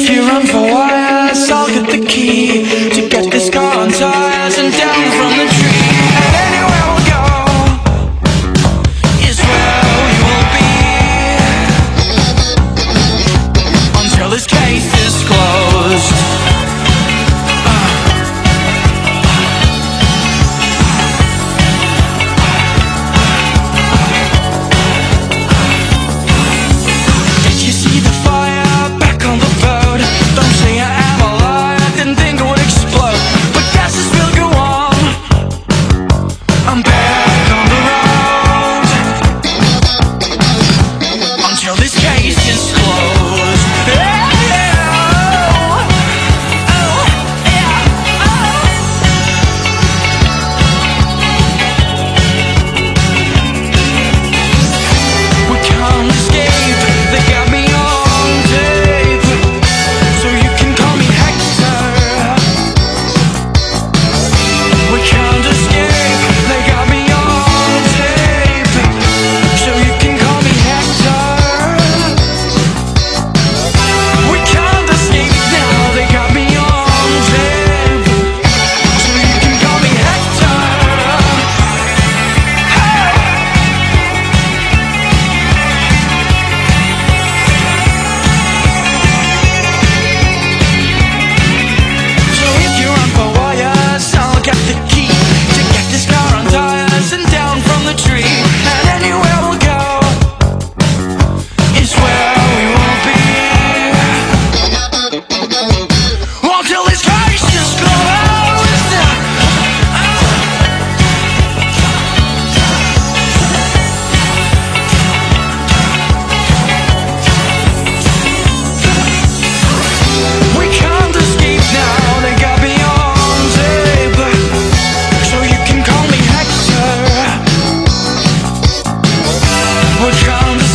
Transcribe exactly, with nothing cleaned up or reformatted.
you run for wires, I'll get the key to get this car on tires and down from the tree. And anywhere we'll go is where we will be, until this case is closed. We're trying to